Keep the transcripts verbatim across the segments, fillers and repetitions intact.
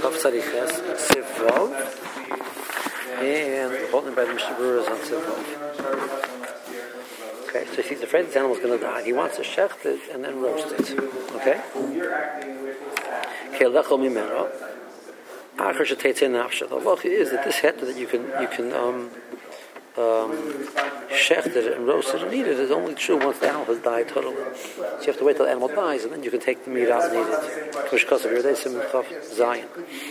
Tov Sariches, Sivov, and holding by the Mishnah Berurah is on Sivov. Okay, so he's afraid this animal is going to die. He wants to shecht it and then roast it. Okay? Okay, lechol mimeno. Achar shetetzei nafsha. The halacha is that this heter that you can you can um um shecht it and roast it and eat it is only true once the animal has died totally. So you have to wait till the animal dies and then you can take the meat out and eat it. Because of your Zion.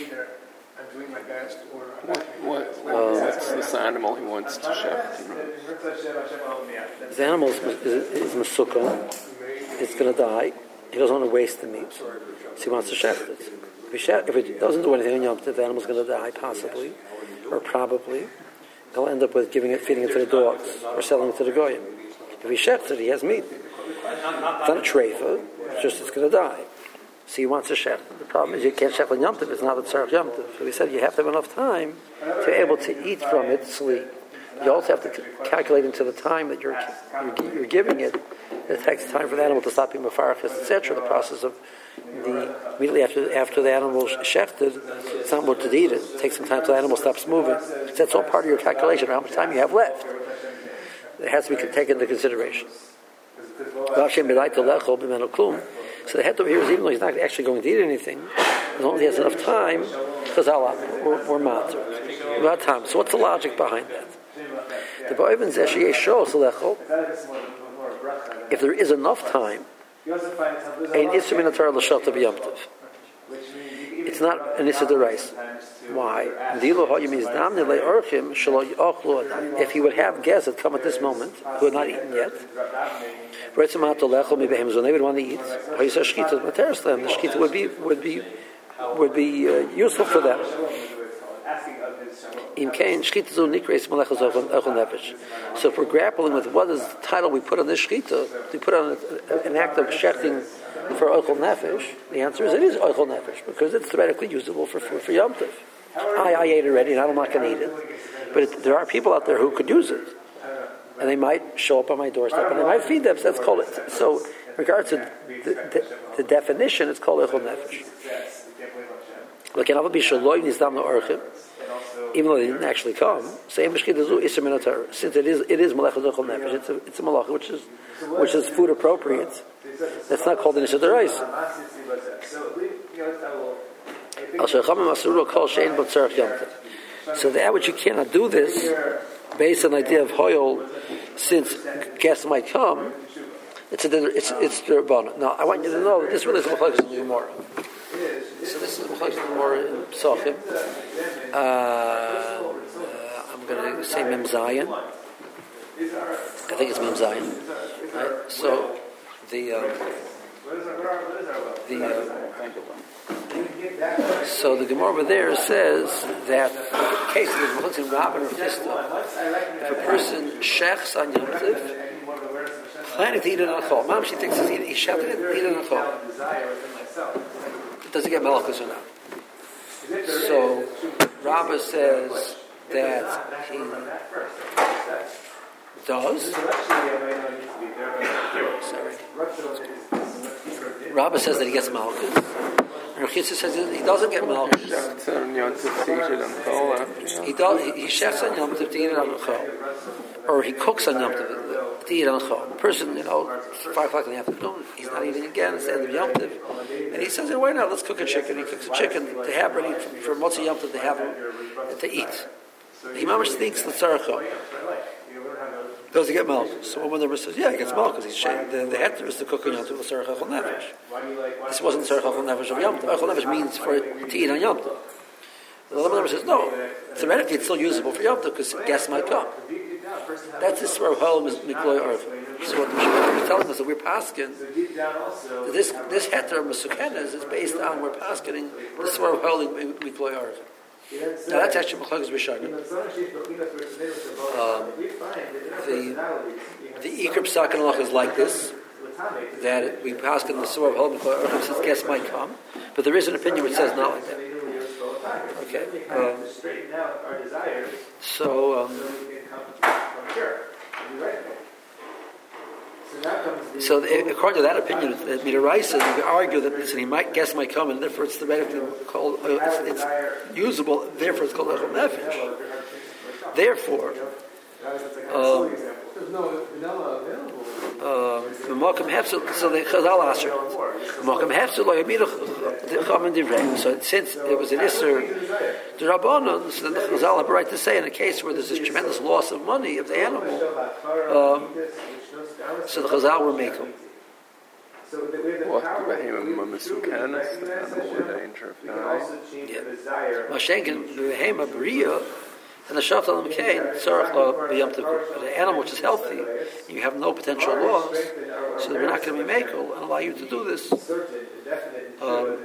What, what, what's um, this animal he wants to shecht? The animal is, is, is masukah. It's going to die. He doesn't want to waste the meat. So he wants to shecht it. If, he shecht, if it doesn't do anything on Yom Tov, the animal's going to die, possibly, or probably. He'll end up with giving it, feeding it to the dogs, or selling it to the goyim. If he shechts it, he has meat. It's not a treifa, it's just it's going to die. So he wants to shecht. The problem is you can't shecht on Yom Tov, it's not a tzarech Yom Tov. So he said you have to have enough time to be able to eat from it, sleep. You also have to c- calculate into the time that you're, you're you're giving it. It takes time for the animal to stop being mefarachis, et cetera. The process of the immediately after after the animal is shechted, it's not more to eat it. It takes some time till the animal stops moving. That's all part of your calculation of how much time you have left. It has to be taken into consideration. So the head over here is even though he's not actually going to eat anything, as long as he has enough time, we're, we're matter. About time. So what's the logic behind that? The if there is enough time, it's not an issa d'oraisa. Why? If he would have guests that come at this moment who had not eaten yet, they would want to eat. The shkita would be would be would be uh, useful for them. So if we're grappling with what is the title we put on this shkita, we put on an act of shechting for oichel nefesh, the answer is it is oichel nefesh because it's theoretically usable for food for Yom Tov. I, I ate already and I'm not going to eat it. But it, there are people out there who could use it. And they might show up on my doorstep and they might feed them. So that's called it. So in regards to the, the, the definition, it's called oichel nefesh. Even though they didn't actually come, since it is it is malachas oichel nefesh, it's a it's a malacha which is which is food appropriate. That's not called an issa d'oraisa. So that which you cannot do this based on the idea of hoyel, since guests might come, it's a it's it's derabana. Now I want you to know that this really is malachas in the Gemara. So this is malachas in the Gemara in Psachim. Uh, uh, I'm going to say Mem Zayin. I think it's Mem Zayin. Right? So the um, the uh, so the Gemara over there says that in case of the malachas in Rabban or Chisda, if a person shechs on Yom Tov, planning to eat an achol, Mom she thinks he he shechted it, eat an achol. Does he get malachas or not? So Rabbah says that he does. Sorry. Rabbah says that he gets malchus. And Rechitza says that he doesn't get malchus. He does. He shechs on Yom Tov to eat it on Chol, or he cooks on Yom Tov to eat on Chol. The person, you know, five o'clock in the afternoon, he's not eating again. It's the end of Yom Tov, and he says, "Why not? Let's cook a chicken." He cooks a chicken to have ready for Motzi Yom Tov to have to eat. He mamish thinks the tzarachah. Does he get malchus? So one member says, "Yeah, he gets malchus. He's the the heter is to cook on Yom Tov with tzarach achol nefesh." This wasn't tzarach achol nefesh of Yom Tov. Achol nefesh means for to eat on Yom Tov. The other member says, "No, theoretically it's still usable for Yom Tov because guests might come." That's the swear of Hol Mikloy Arv. So what the Mishnah is telling us that we're paskin. This this heter Mesukenes is based on we're paskening the swear of Hol Mikloy Arv. Now that's actually Machlokes Rishonim. Um, the the Iker Psak and Halach is like this, that we pass in the Surah of Hol Mikloy Arv since guests might come, but there is an opinion which says not like that. Okay. Um, so. Um, So the, according to that opinion, that Midaraisa, you could argue that listen, he might guess might come, and therefore it's theoretically called uh, it's, it's usable. Therefore, it's called Echel Nefesh. Therefore, um, the Malcolm Hefzel, so the Chazal Asher, Malcolm Hefzel, so since it was an Isser, the Rabbanon, so then the Chazal have a right to say in a case where there's this tremendous loss of money of the animal, um, so the Chazal were making. What the Behema Masukanis, the animal in danger of dying. Yeah. Mashenkin, the Behema Bria, and the Shatal Mkain, Tzarech Lo B'Yom Tov. The animal which is healthy, you have no potential loss, so we're not going to be makel and allow you to do this. Um,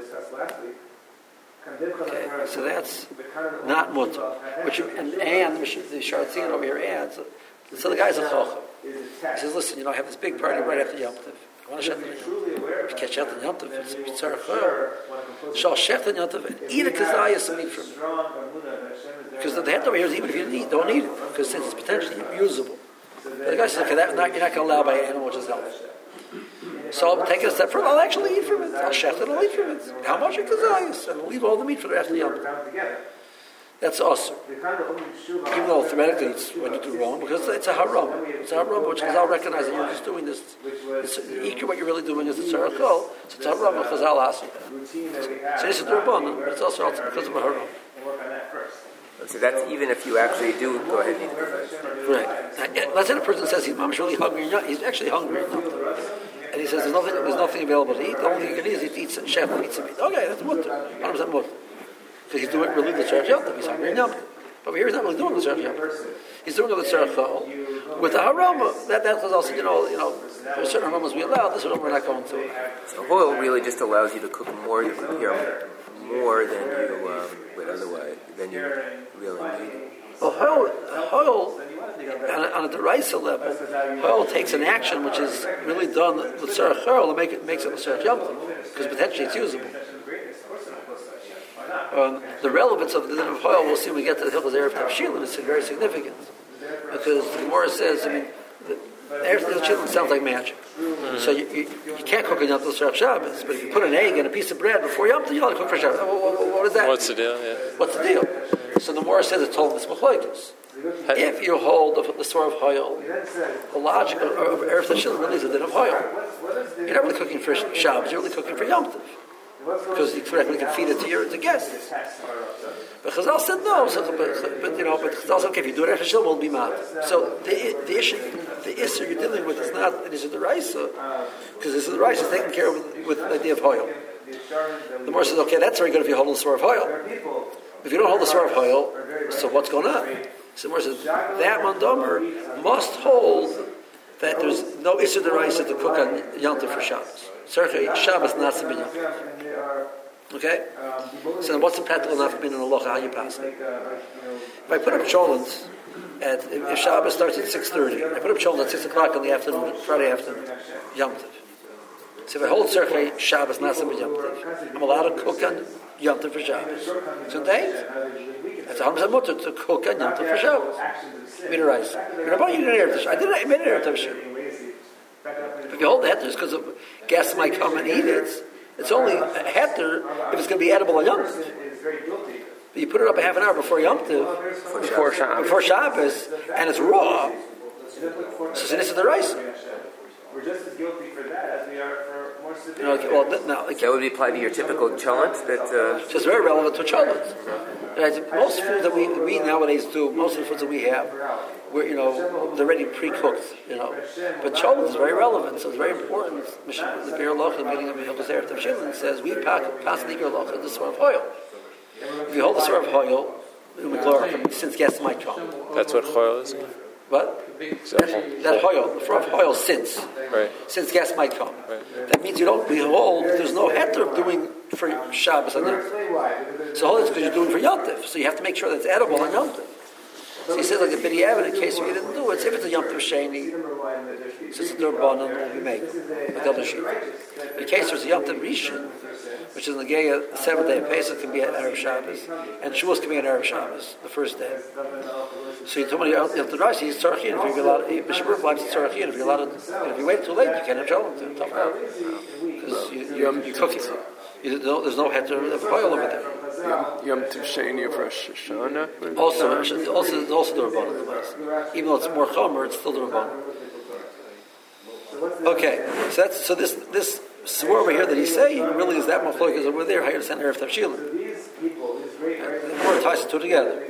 okay, so that's not mutter. Which and, and the Sharatzin over here adds. So the guy's a chacham. He says, "Listen, you know, I have this big party right after Yom Tov. I want to shut the Yom Tov. If you catch out the Yom Tov, it's tzarech lo. Shall shech the Yom Tov and eat a kazayas and eat from it." Because the head over here is even if you need, don't eat it, because since it's potentially usable. But the guy says, okay, that, not, you're not going to allow by an animal which is healthy. So I'll take it a step further, I'll actually eat from it. I'll shech it, I'll eat from it. How much it kazayas? And I'll leave all the meat for the rest of the Yom Tov. That's awesome. Even though theoretically it's when you do wrong, because it's a haram. It's a haram, which Chazal recognize that you're just doing this. It's, what you're really doing is a tzarech lo. So it's a haram, and Chazal asks you. So this is the rabbanon, but it's also because of a haram. So that's even if you actually do go ahead and eat it. Right. Now, let's say the person says he's mom's really hungry. He's actually hungry. And he says there's nothing, there's nothing available to eat. The only thing you can eat is eat, eat chef and eat some meat. Okay, that's mutter. one hundred percent mutter. Because he's doing really the tzarech yom tov. He's hungry and yom tov. But here he's not really doing the tzarech yom tov. He's doing the tzarech chol with the harama. That that was also, you know, you know, there's certain haramas we allow. This one we're not going to. So oil really just allows you to cook more. You prepare more than you um, would otherwise than you really need. Well, Hoyle, Hoyle on a, on a deraisa level, Hoyle takes an action which is really done with tzarech Hoyle and make it, makes it tzarech yom tov, because potentially it's usable. Um, the relevance of the din of Hoyle, we'll see when we get to the Hilchos Erev Tavshilin, is very significant. Because the Gemara says, I mean, the Erev Tavshilin sounds like magic. Mm-hmm. So you, you, you can't cook in Yom Tov Tzarech Shabbos, but if you put an egg and a piece of bread before Yom Tov, you ought to cook for Shabbos. What, what, what is that? What's the deal? Yeah. What's the deal? So the Gemara says it's told this machlokes. If you hold the, the story of Hoyle, the logic of, of Erev Tavshilin really is the din of Hoyle. You're not really cooking for Shabbos, you're really cooking for Yom Tov. Because you correctly can feed it to your to guests. But Chazal said no. So, but, but you know, but Chazal said okay, if you do it, Echel won't be mad. So the the issue, the issue you're dealing with is not it is the Raisa, because this is the Raisa is taken care of with, with the idea of Hoyle. The Gemara says okay, that's very good if you hold the story of Hoyle. If you don't hold the story of Hoyle, so what's going on? So the Gemara says that mandomer must hold that there's no issue the Raisa to cook on Yom Tov for Shabbos. Certainly, Shabbos not to be Yom Tov. Okay? So then what's the practical enough mean in the halacha, how you pass it? If I put up cholent at, if Shabbos starts at six thirty, I put up cholent at six o'clock in the afternoon, Friday afternoon, Yom Tov. So if I hold Tzarech Shabbos not to be Yom Tov, I'm allowed to cook on Yom Tov for Shabbos. So date. That's one hundred percent mutter to cook on Yom Tov for Shabbos. Midaraisa. I didn't I made it Erev Tavshilin. If you hold the heter, it's because guests might come and eat it. It's only a heter if it's going to be edible on Yom Tov. But you put it up a half an hour before Yom Tov, before Shabbos, before Shabbos, and it's raw. So this is the rice. We're just as guilty for that as we are for more severe. You know, okay, well, no, okay. That would be applied to your typical cholent. That uh... it's just very relevant to cholent. Most foods that we, we nowadays do, most of the foods that we have, we're, you know, they're already pre-cooked, you know. But cholent is very relevant, so it's very important. The Beer Loch, the meaning of Hilchos Erev Tavshilin, says we pass the Beer Loch the sort of oil. If you hold the sort of oil, since guests might come. That's what choil is? What? That, that hoyle, the front of hoyle since, right. since guests might come. Right. That means you don't behold. There's no heter of doing for Shabbos on Yom Tov. So all it's because you're doing for Yom Tov. So you have to make sure that it's edible on Yom Tov. So he says like a b'diavad in case we didn't do it. If it's a Yom Tov Sheni, since the Durbanan will be made with the other sheep. In case there's a Yom Tov Rishon, which is in the Geya, the seventh day of Pesach can be at Erev Shabbos, and Shavuos can be at Erev Shabbos, the first day. So you told me Yom Tov Rishon, he's tzarachin. If you're allowed, Bishop likes tzarachin. If you're allowed, if you wait too late, you can't have shalom to tough out because you you you cook it. You don't, there's no heter of oil over there. Yom Tov Sheni of Rosh Hashanah. Also, also, also the Rabbanan. Even though it's more chomer, it's still the Rabbanan. Okay, so that's so this this swore over here that he's saying really is that machlokas over there. Higher center of Tavshilin. The more ties the two together.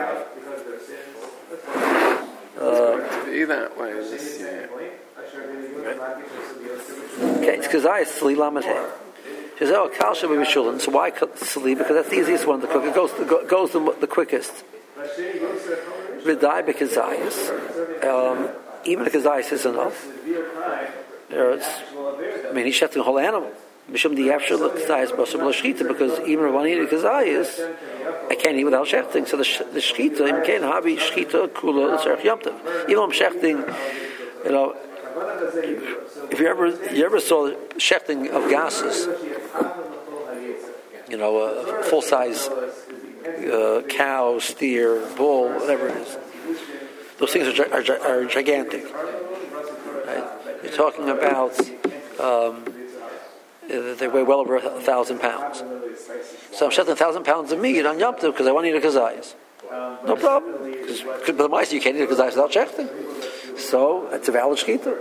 Uh, to be that way this year. Okay, it's because I sleep lamed. She says, "Oh, kal sheba b'shulin." So why sleep? Because that's the easiest one to cook. It goes the, goes the, the quickest. V'dai b'kazayis. Um, even a kazayis is enough. There's, I mean, he's shechting the whole animal. Mishum diyafshel l'kazayis b'asur l'shchita, because even if I need a kazayis, I can't eat without shechting. So the the shchita, im kein habi shchita kula l'tzarech yom tov. Even though I'm shechting, you know. If you ever you ever saw shechting of gases, you know, a full size uh, cow, steer, bull, whatever it is, those things are, are, are gigantic. Right? You're talking about um, they weigh well over a thousand pounds. So I'm shechting a thousand pounds of meat on Yom Tov because I want to eat a kazayis. No problem. Because but the mice you can't eat a kazayis without shechting. So it's a valid shechita.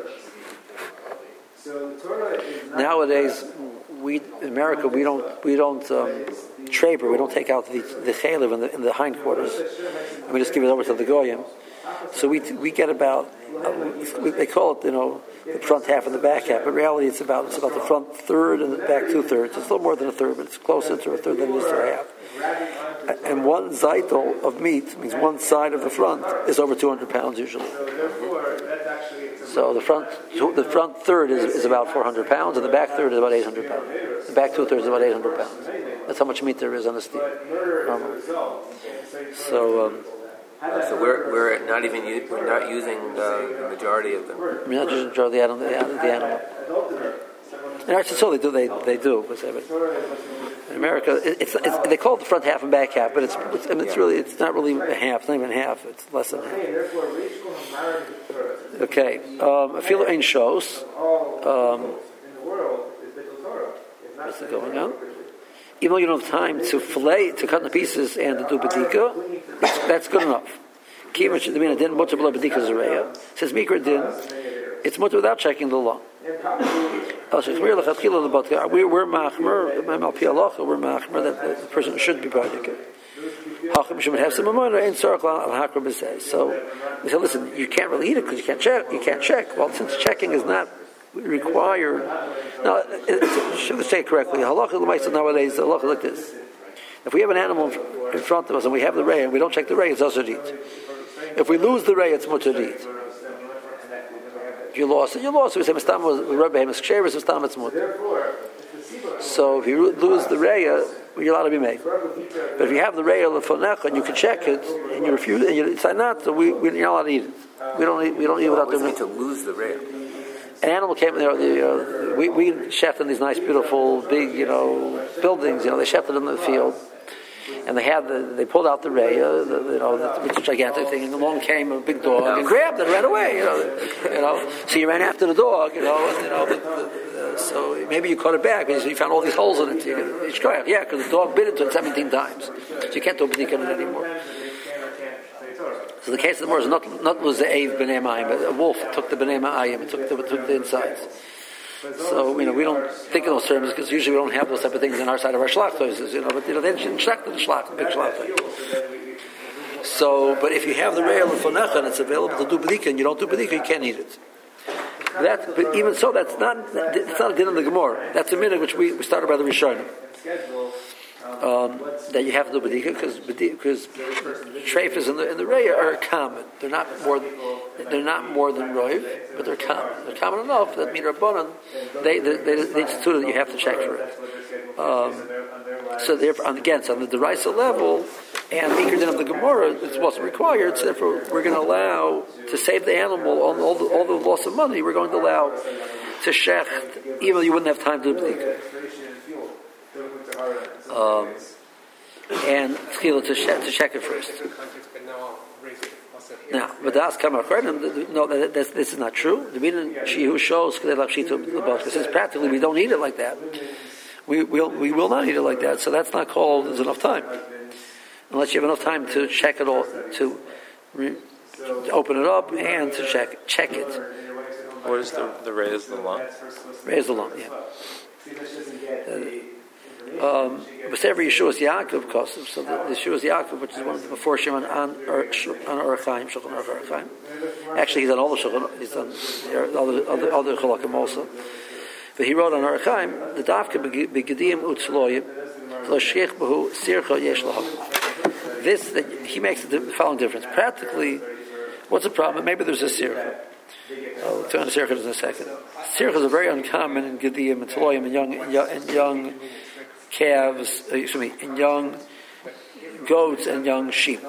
Nowadays, we in America we don't we don't um, traber, we don't take out the the chaylev in the in the hindquarters, and we just give it over to the goyim. So we we get about uh, they call it you know the front half and the back half, but in reality it's about it's about the front third and the back two thirds. It's a little more than a third, but it's closer to a third than it is to a half. And one zaitel of meat means one side of the front is over two hundred pounds usually. So the front the front third is, is about four hundred pounds, and the back third is about eight hundred pounds. The back two thirds is about eight hundred pounds. That's how much meat there is on the steer normally. So. Um, So we're we're not even u- we're not using the, the majority of them. We're not using the majority of the animal. The animal. And actually, so they do. They they do. In America, it, it's, it's they call it the front half and back half, but it's it's, I mean, it's really it's not really a half. It's not even half. It's less than half. Okay. Um, Afilu ein shos. Um, what's it going on? Even though you don't have time to fillet, to cut in the pieces and to do bedika, that's good enough. Says Mikra din, it's mutter without checking the law. We're we're machmer, we're machmer that the person should be bedika. So they said, listen, you can't really eat it because you can't check. You can't check. Well, since checking is not required. Now, should I say it correctly? Halacha l'maisa nowadays, the halacha like this: if we have an animal in front of us and we have the ray and we don't check the ray, it's also eat. If we lose the ray, it's mutter eat. If you lost it, you lost it. We say mistam was rub behemoth ksheris, mistam it's mutter. So if you lose the ray, you're allowed to be made. But if you have the ray lefonecha and you can check it and you refuse and you decide not to, we we're not allowed to eat it. We don't eat. We don't eat without doing it. To lose the ray. An animal came in there. You know, we we chefed in these nice, beautiful, big, you know, buildings. You know, they chefed it in the field, and they had the, they pulled out the raya, the, you know, the, it's a gigantic thing. And along came a big dog and grabbed it right away. You know, you know. So you ran after the dog. You know, and, you know. But, uh, so maybe you caught it back because you found all these holes in it. You could, yeah, because the dog bit into it seventeen times. So you can't do a b'dika on it anymore. So the case of the more is not not was the Ave b'nei ma'ayim, but a wolf took the b'nei ma'ayim, took the took the insides. So you know we don't think in those terms because usually we don't have those type of things on our side of our shlachtos, you know. But you know they didn't shlacht the shlach, big shlach. So, but if you have the re'el lefonecha and it's available to do b'dika and you don't do b'dika, you can't eat it. That, but even so, that's not it's not a din in the Gemara. That's a minute which we, we started by the Rishonim. Um, that you have to do bedika because because treifas in the in the reya are common. They're not more they're not more than roiv, but they're common. They're common enough that mean rabbanan they they they, they instituted that you have to check for it. Um, so therefore, again, so on the deraisa level, And the Ikar din of the Gemara is what's required, so therefore we're going to allow to save the animal on all the, all the loss of money. We're going to allow to shecht, even though you wouldn't have time to do the um, and to, to check it first. Now, but that's Kamar Chodim. No, that, that, this is not true. The meaning she who shows because since practically we don't eat it like that. We will we will not eat it like that. So that's not called there's enough time, unless you have enough time to check it all, to, re, to open it up and to check check it. What is the the raise the lump? Raise the lump, yeah. Um, but every Yeshua's Yaakov Kosev, so the, the Yeshua's Yaakov, which is one of the before Shimon on or, on Orachaim, Shulchan Aruch Orachaim. Actually, he's on all the Shulchan, he's on the other other other Chalakim also. But he wrote on Orachaim the Dafka begedim utzloyim lo sheikh behu sircha yesh lahak. This that he makes the following difference. Practically, what's the problem? Maybe there's a sircha. I'll turn to sircha in a second. Sirchas are very uncommon in gedim and tloyim and young and young. And young calves, uh, excuse me, and young goats and young sheep.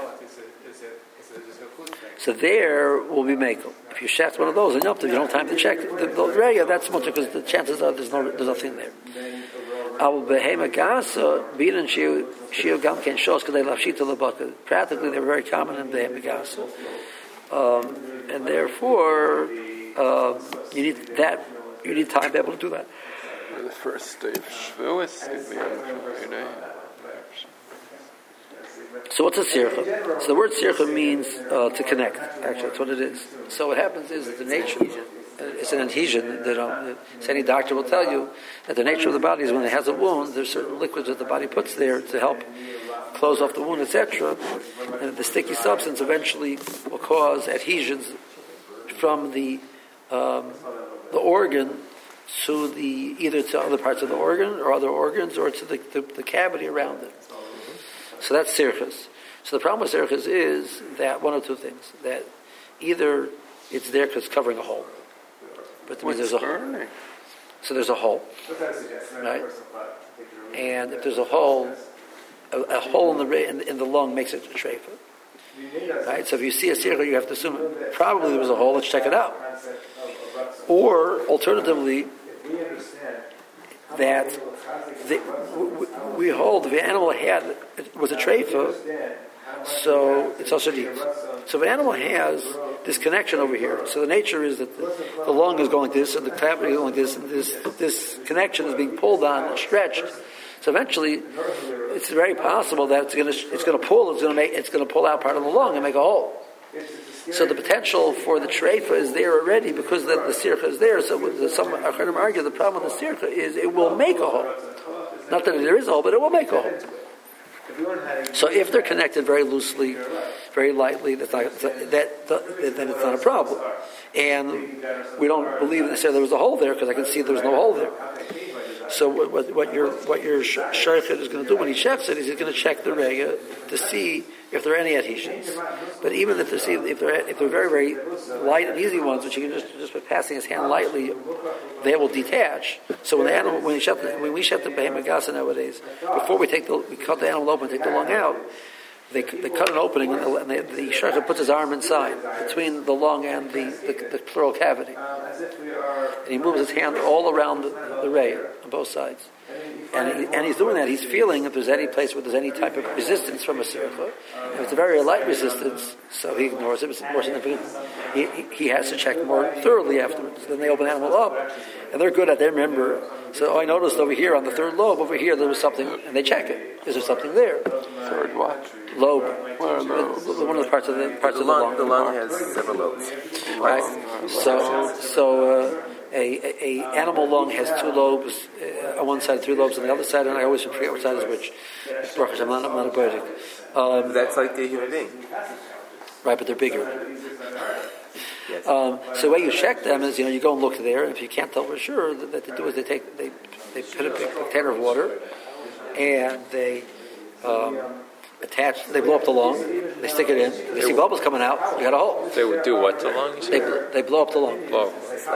So there will be makel. If you shecht one of those, and you don't have time to check the, the raya, that's much because the chances are there's no there's nothing there. Al behema gasa bidan shiu shiu gam ken shos kadei lafshita lebaka. Practically, they were very common in behema gasa, um, and therefore uh, you need that you need time to be able to do that. The first day of Shavuos could be on Friday. So what's a sircha? So the word sircha means uh, to connect. Actually, that's what it is. So what happens is that the nature, it's an adhesion that um, any doctor will tell you that the nature of the body is when it has a wound, there's certain liquids that the body puts there to help close off the wound, et cetera. And the sticky substance eventually will cause adhesions from the um, the organ to the either to other parts of the organ or other organs or to the, the, the cavity around it. So that's sirchas. So the problem with sirchas is that one of two things. That either it's there because it's covering a hole. But that means there's a hole. So there's a hole. Right? And if there's a hole, a, a hole in the, in, in the lung makes it a treifa. Right? So if you see a sircha, you have to assume probably there was a hole, let's check it out. Or, alternatively, that the, we hold the animal had it was a treifa, so it's also deep. So if an animal has this connection over here, so the nature is that the, the lung is going like this, and the cavity is going like this, and this this connection is being pulled on and stretched. So eventually, it's very possible that it's going to it's going to pull, it's going to make it's going to pull out part of the lung and make a hole. So the potential for the treifa is there already because the, the sircha is there. So the, some Acharonim argue the problem with the sircha is it will make a hole. Not that there is a hole, but it will make a hole. So if they're connected very loosely, very lightly, that's not, that, that, then it's not a problem. And we don't believe necessarily there was a hole there because I can see there was no hole there. So what, what, what your what your shaykhid is going to do when he checks it is he's going to check the rega to see if there are any adhesions. But even if they if they're if they're very very light and easy ones, which you can just just by passing his hand lightly, they will detach. So when the animal when we shut the, when we shut the behemah gasa nowadays, before we take the we cut the animal open, take the lung out. They, they cut an opening, and they, the shaykhid puts his arm inside between the lung and the, the, the pleural cavity, and he moves his hand all around the, the ray on both sides. And, he, and he's doing that. He's feeling if there's any place where there's any type of resistance from a sircha. If it's a very light resistance, so he ignores it. If it's more significant, he, he has to check more thoroughly afterwards. Then they open the animal up, and they're good at their member. So oh, I noticed over here on the third lobe, over here there was something, and they check it. Is there something there? Third what? Lobe. One of the parts of the parts the of the lung. lung. The lung has several lobes. Right. So so. Uh, A, a, a animal lung has two lobes uh, on one side, three lobes on the other side, and I always forget which side is which. I'm not, I'm not a birdie. Um, That's like the human being. Right, but they're bigger. Yes. Um, so the way you check them is, you know, you go and look there, and if you can't tell for sure, that what they do is they take, they, they put a big container of water, and they um, attach, they blow up the lung, they stick it in, they see bubbles coming out, you got a hole. They would do what to lung? They, they blow up the lung. Blow.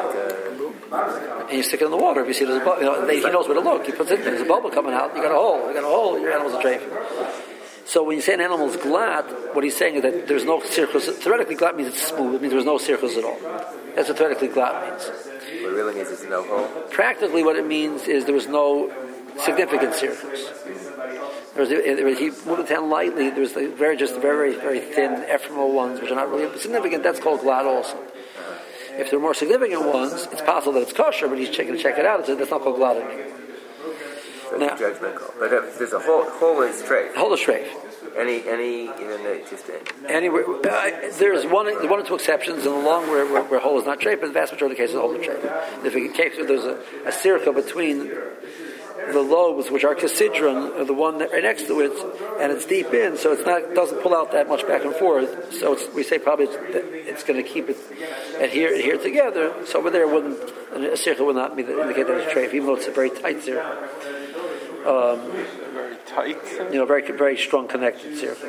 And you stick it in the water. If you see there's a bubble, you know, they, he knows where to look. He puts it in, there's a bubble coming out, you got a hole, you got a hole, your animal's a drape. So when you say an animal is glad, what he's saying is that there's no circus. Theoretically, glad means it's smooth. It means there's no circus at all. That's what theoretically glad means. What it really means is no hole. Practically, what it means is there was no significant circus. There was, there was, he moved the town lightly. There was the very, just very, very, very thin, ephemeral ones, which are not really significant. That's called glad also. If there are more significant ones, it's possible that it's kosher, but he's checking to check it out. So that's not called glad anymore. So now, judgment call. But if there's a hole, hole in strafe. Hole in strafe. Any, any, even just anywhere. Uh, there's one, one or two exceptions in the long where, where, where hole is not straight, but the vast majority of the cases, hole is straight. If in case there's a, a circle between the lobes, which are casidron, or the one that right next to it, and it's deep in, so it's not doesn't pull out that much back and forth. So it's, we say probably it's, it's going to keep it adhere adhere together. So over there, wouldn't a circle would not be the, indicate that it's treif, even though it's a very tight circle. Um, very tight. You know, very very strong connected circle.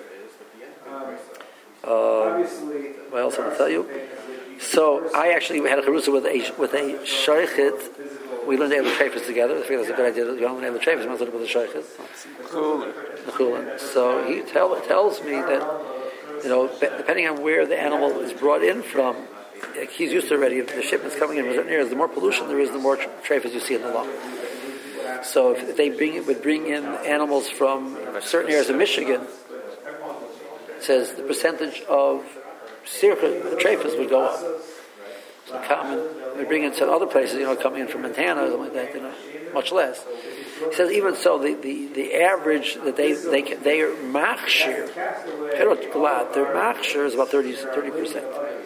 Um, what else I want to tell you? So I actually had a charusa with a with a shaykhit. We learned Eile Treifas together. I think that's a good idea. You don't learn Eile Treifas, you must learn with the shaykhit. Cool. So he tell, tells me that, you know, depending on where the animal is brought in from, he's used to already. If the shipment's coming in from certain areas, the more pollution there is, the more treifas you see in the law. So if they bring would bring in animals from certain areas of Michigan, it says the percentage of circa treifas would go up. So common, they bring in some other places, you know, coming in from Montana or something like that, you know, much less. He says even so, the, the, the average that they they they are machshir, their machshir is about thirty percent.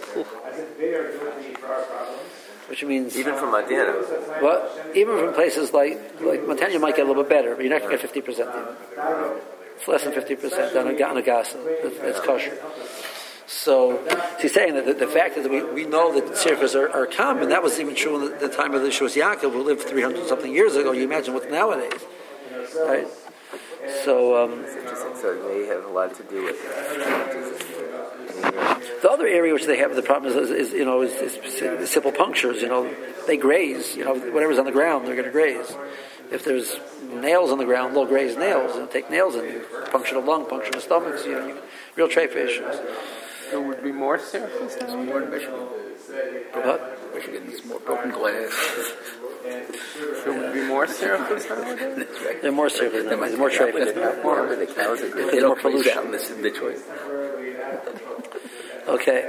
Which means even from Montana. What? Even from places like like Montana, you might get a little bit better, but you're not going to get fifty percent. It's less than fifty percent on a on a gasa. It's, it's kosher. So he's saying that the, the fact is that we, we know that circus are, are common. That was even true in the, the time of the Shus Yaakov, who lived three hundred something years ago. You imagine what's nowadays, right? So um, so they have a lot to do with it. The other area which they have the problem is, is, is you know is, is simple punctures. You know, they graze. You know, whatever's on the ground, they're going to graze. If there's nails on the ground, they'll graze nails and take nails and puncture the lung, puncture the stomachs. You know, you, real treifa issues. There would be more circus now? More in Michigan. What? Michigan is more broken glass. There would be more circus nowadays? That's right. There are more circus now. There's more treifa. More the cows are There's more pollution. Out in this in Detroit. Okay.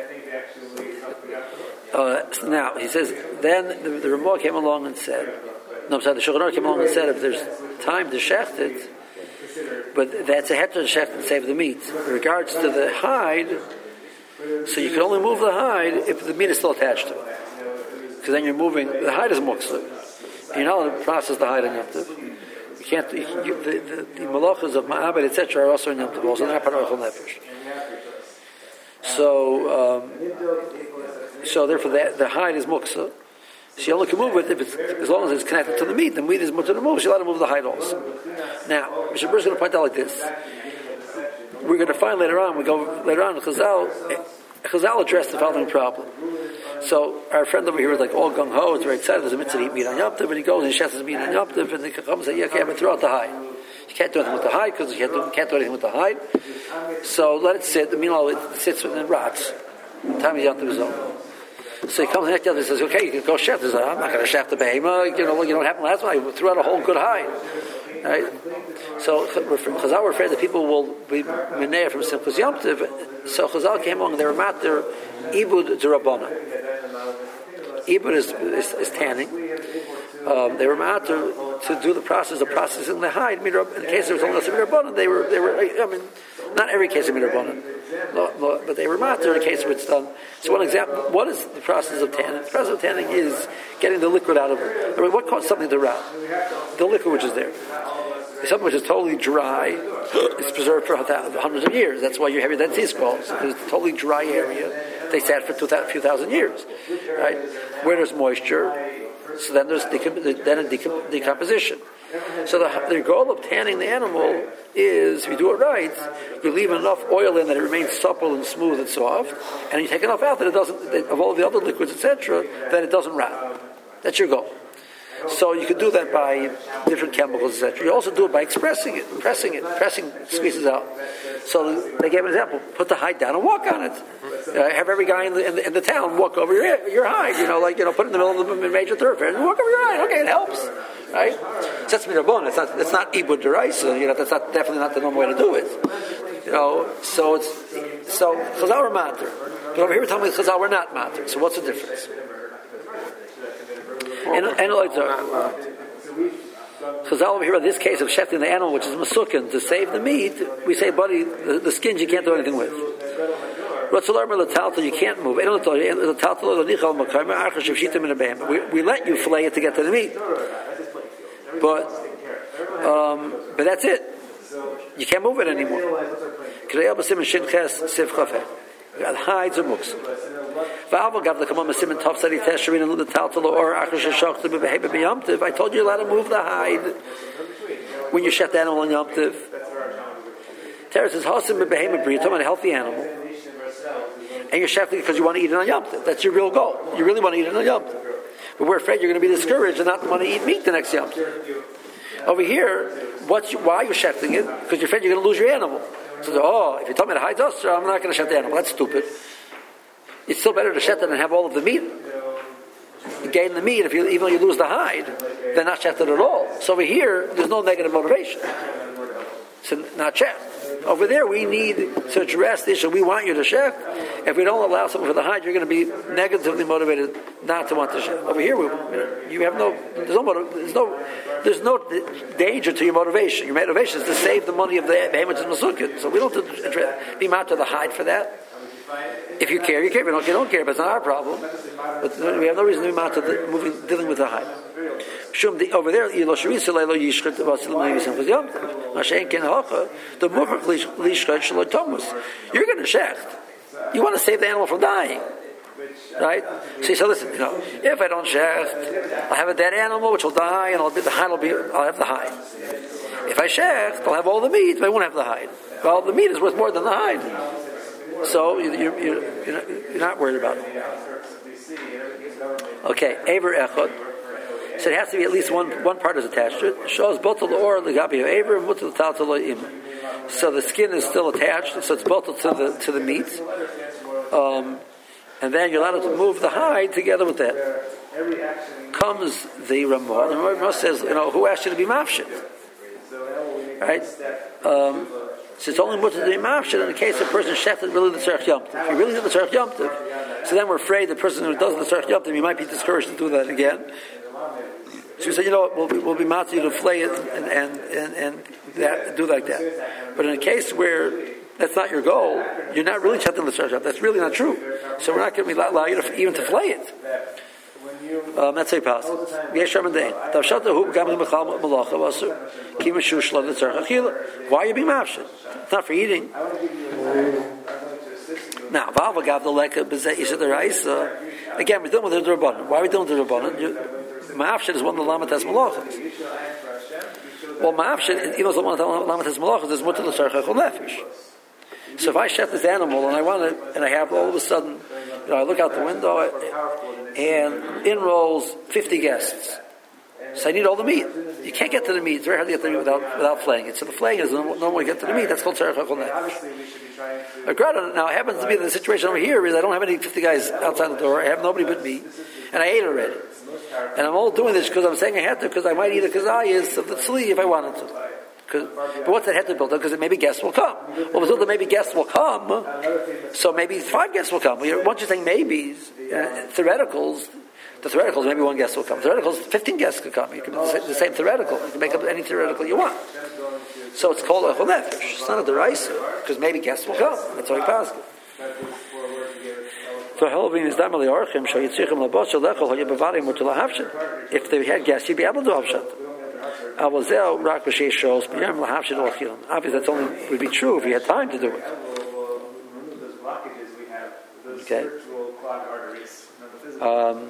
Uh, so now, he says, then the, the Ramah came along and said, no, I'm sorry, the Shulchan Aruch came along and said, if there's time to shecht it, but that's a heter to shecht and save the meat. In regards to the hide, so you can only move the hide if the meat is still attached to it. Because then you're moving, the hide is muktzah. You're not allowed to process the hide in Yom Tov. You can't, you, you, the, the, the malachas of ma'abed, et cetera are also in Yom Tov, also not part of nefesh. So, um, so therefore the, the hide is muktzah. She only can move it if it's, as long as it's connected to the meat. The meat is mutter to move. She's allowed to move the hide also. Now, Mishnah Berurah is going to point out like this. We're going to find later on, we go later on, Chazal, Chazal addressed the following problem. So, our friend over here is like all gung-ho, it's very excited, there's a mitzvah to eat meat on Yom Tov, and he goes and he shets his meat on Yom Tov, and the Chacham say, yeah, okay, but throw out the hide. You can't do anything with the hide, because you can't do, can't do anything with the hide. So, let it sit, meanwhile, it sits and it rots. The time of Yom Tov is over. So he comes next to the other and says, okay, you can go chef. He says, I'm not going to chef the behemoth. You know, you know what happened last night? I threw out a whole good hide. Right? So Chazal were afraid that people will be meneh from Simchas Yom Tov. So Chazal came along and they were matter ibud d'Rabbanan. Ibud is, is, is tanning. Um, they were matter to do the process of processing the hide. In the case there was only a D'Rabbanan, they were, they were, I mean, not every case of D'Rabbanan. No, no, but they were matter in case where it's done. So one example, what is the process of tanning? The process of tanning is getting the liquid out of it. I mean, what caused something to rot? The liquid which is there. Something which is totally dry is preserved for hundreds of years. That's why you have your Dead Sea Scrolls. Because it's a totally dry area. They sat for a few thousand years. Right? Where there's moisture, so then there's decom- then a decom- decomposition. So the, the goal of tanning the animal is, if you do it right, you leave enough oil in that it remains supple and smooth and soft, and you take enough out that it doesn't, that of all the other liquids, et cetera, that it doesn't rot. That's your goal. So you can do that by different chemicals, et cetera. You also do it by expressing it, pressing it, pressing squeezes out. So they gave an example: put the hide down and walk on it. Uh, have every guy in the, in the in the town walk over your your hide. You know, like you know, put it in the middle of the major thoroughfare and walk over your hide. Okay, it helps, right? So that's minarbon. It's not it's not ibud deraisa. You know, that's not definitely not the normal way to do it. You know, so it's so chazal are matter, but over here we're telling me chazal we're not matter. So what's the difference? And, and like chazal over here in this case of shechting the animal, which is masukin, to save the meat, we say, buddy, the, the skins you can't do anything with. You can't move. We, we let you flay it to get to the meat, but um, but that's it. You can't move it anymore. Hides or mooks. I told you you're allowed to move the hide when you shut the animal on Yom Tiv. Teres says, "Hasim behemoth breed." You're talking about a healthy animal, and you're shechting because you want to eat it on Yom Tiv. That's your real goal. You really want to eat it on Yom Tiv, but we're afraid you're going to be discouraged and not want to eat meat the next Yom Tiv. Over here, what's you, why are you shechting it? Because you're afraid you're going to lose your animal. So, oh, if you tell me to hide us, I'm not going to shet the animal. That's stupid. It's still better to shet it and have all of the meat. Gain the meat, if you, even though you lose the hide, than not shet it at all. So over here, there's no negative motivation. So not shet. Over there, we need to address the issue. We want you to shet. If we don't allow something for the hide, you're going to be negatively motivated not to want to shet. Over here, we, you have no, there's no, there's no, there's no danger to your motivation. Your motivation is to save the money of the behemoth and masukin. So we don't have to address, be mad to the hide for that. If you care, you care. If you don't, you don't care. But it's not our problem. But we have no reason to be mad to the, moving, dealing with the hide. Over there, you're going to shecht. You want to save the animal from dying, right? So you say, listen, you know, if I don't shecht, I'll have a dead animal which will die, and I'll be, the hide will be, I'll have the hide. If I shecht, I'll have all the meat, but I won't have the hide. Well, the meat is worth more than the hide, so you, you, you, you're not worried about it. Okay, Aver Echad. So it has to be at least one one part is attached to it. Shows botel or the gabi of Aver, mutal taltal im. So the skin is still attached, so it's botel to the to the meat. Um, and then you're allowed to move the hide together with that. Comes the Ramah. The Ramah says, you know, who asked you to be mafshit? Right? Um, so it's only mutter to be mafshit in the case the person shechted really the tzarech yom tiv. If you really did the tzarech yom tiv, so then we're afraid the person who does the tzarech yom tiv, you might be discouraged to do that again. So we said, you know what, we'll be, we'll be mad to you to flay it and and, and, and that, do like that. But in a case where that's not your goal, you're not really chatting the tzarech. That's really not true. So we're not going to allow you to, even to flay it. Um, that's how you pass. Why are you being mafshid? It's not for eating. Now, again, we're dealing with the Rabbanan. Why are we dealing with the Rabbanan? Ma'afshid is one of the lamatas malachas. Well, ma'afshid, even though it's one of the lamatas malachas, is mutar l'tzarech nefesh. So if I shet this animal and I want it, and I have all of a sudden, you know, I look out the window and in rolls fifty guests. So I need all the meat. You can't get to the meat. It's very hard to get to the meat without without flaying it. So the flaying is the normal way to get to the meat. That's called tzarech nefesh. Now it happens to be the situation over here is I don't have any fifty guys outside the door. I have nobody but me, and I ate already. And I'm all doing this because I'm saying I had to because I might eat a kazayas of the tzli if I wanted to. But what's that head to build up? Because maybe guests will come. Well, until the maybe guests will come, so maybe five guests will come. Well, once you're saying maybes, uh, theoreticals, the theoreticals, maybe one guest will come. Theoreticals, fifteen guests could come. You can do the same theoretical. You can make up any theoretical you want. So it's called a chol nefesh. It's not a deraisa, because maybe guests will come. That's how he passed it. So if they had guests, you'd be able to do havshat. Obviously, that's only would be true if you had time to do it. Okay. Um,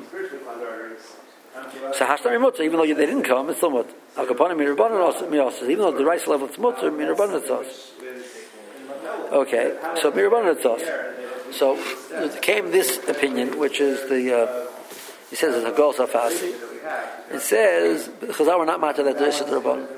so hashtag mutter, even though they didn't come, it's still mutter. Al kapanim mirabanan also, even though the rice level it's mutter, mirabanan it's us. Okay, so mirabanan it's us. So there came this opinion, which is the uh, he says it's a gol safasi. It says, Chazal were not matter that the Isha Rabban.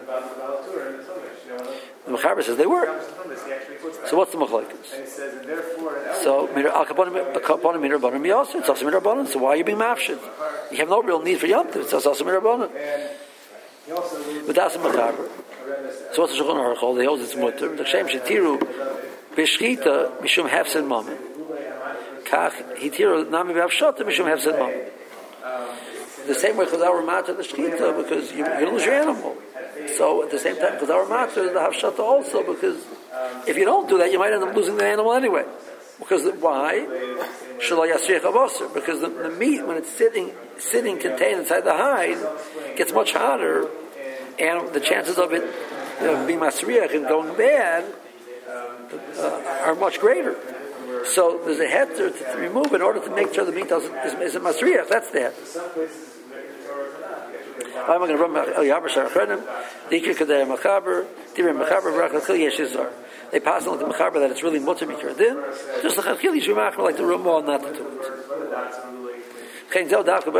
The Mechaber says they were. So what's the Machlokes? So, Al Kaponim Mir Rabbanim Yosef, it's also Mir Rabbanim, so why are you being mafshid? You have no real need for Yom Tov, it's also Mir Rabbanim. But that's the Mechaber. So what's the Shulchan Aruch Chol? They hold it's mutter. The Shem Shetiru, B'shchita, Mishum Hefsed Mammon. Kach, Hitiru, Nami B'avshota, Mishum Hefsed Mammon. The same way Chazal were matter the Shchita, because you, you lose your animal. So at the same time, Chazal were matter the Havshata also, because if you don't do that, you might end up losing the animal anyway. Because why? Shalai Yasriach Avosir. Because the, the meat, when it's sitting, sitting contained inside the hide, gets much hotter, and the chances of it uh, being Masriach and going bad uh, are much greater. So there's a heter to, to remove in order to make sure the meat doesn't is, is a Masriach. That's the heter. I'm going to run El Yaber Sharchenim, Dikir Kadei Mechaber, Divrei Mechaber, B'Rachachil Yeshizar. They pass on to the Mechaber that it's really mutter mikra din. Just the Chachil Yishumachar like the Ramah not to do it. It's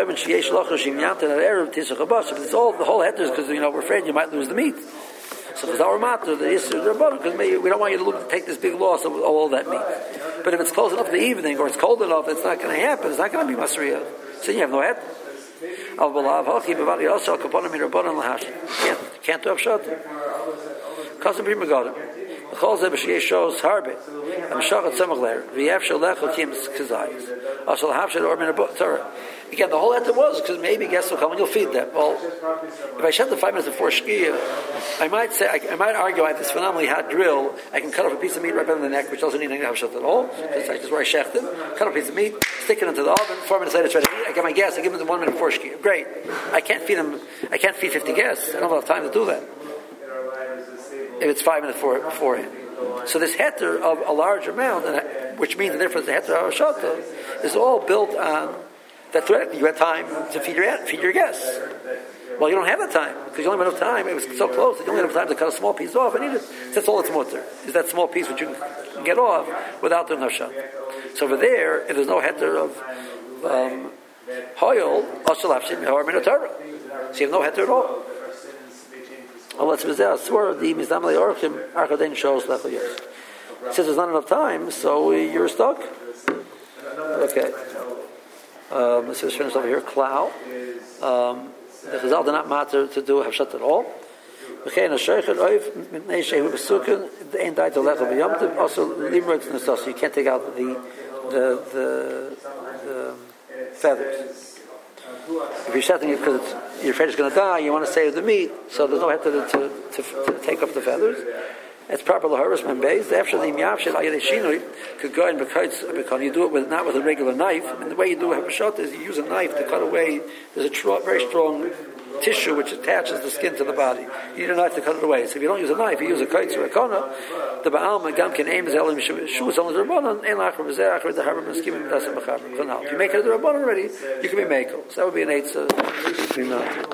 all the whole heter is because you know we're afraid you might lose the meat. So it's our matter, the issue because we don't want you to look, take this big loss of all that meat. But if it's close enough in the evening or it's cold enough, it's not going to happen. It's not going to be masriya. So you have no heter. Al balav halki bevali also kaponim in rabbanon lahash. Can't can't do upshot. Kasam b'rim megadim. The chol zeh b'shiyeh shows harbe. Am shachat tzemach leir. V'yev shalech l'tim kazayis. Also lahav shel or min Torah. Again, the whole heter was because maybe guests will come and you'll feed them. Well, if I shut the five minutes before shkia, I might say I, I might argue I have this phenomenally hot drill. I can cut off a piece of meat right under the neck, which doesn't need any havshat at all. Because I just where I shecht it, cut off a piece of meat, stick it into the oven. Four minutes later, it's ready to eat. I get my gas. I give them the one minute before shkia. Great. I can't feed them. I can't feed fifty guests. I don't have time to do that. If it's five minutes before beforehand. So this heter of a large amount, and which means the difference the heter of havshat is all built on. That you had time to feed your feed your guests. Well, you don't have that time because you only have enough time. It was so close that you only have enough time to cut a small piece off and eat it. That's all it's mutter. Is that small piece which you can get off without doing havshat. So over there, if there's no heter of um, hoyel, ashalafshim yahar min Torah. So you have no heter at all. Well, let's visit. Swore the mizdam le'orchim archadein shows lechol yes. Since there's not enough time, so you're stuck. Okay. Um, let's just finish over here. Klau. Um, the Chazal did not matter to do havshat at all. Also, you can't take out the the the, the feathers. If you're setting it because you're afraid it's going to die, you want to save the meat, so there's no head to, to, to, to take off the feathers. It's proper laharis man based. After the miyavshel ayadei shinui could go and because because you do it with not with a regular knife. And the way you do a shot is you use a knife to cut away. There's a tr- very strong tissue which attaches the skin to the body. You need a knife to cut it away. So if you don't use a knife, you use a kaitz or a kona. The baal magam can aim as elim shu is only the rabbanon and lachar v'zeh achar the harbor meskim v'dasim b'chaber. If you make it the rabbanon already, you can be mekel. So that would be an eitzah.